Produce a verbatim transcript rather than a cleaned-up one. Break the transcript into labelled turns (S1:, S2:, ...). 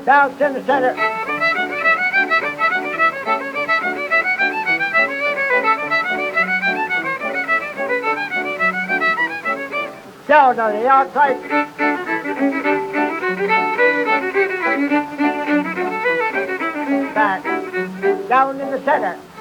S1: Bounce in the center. Down on the outside. Back. Down in the center.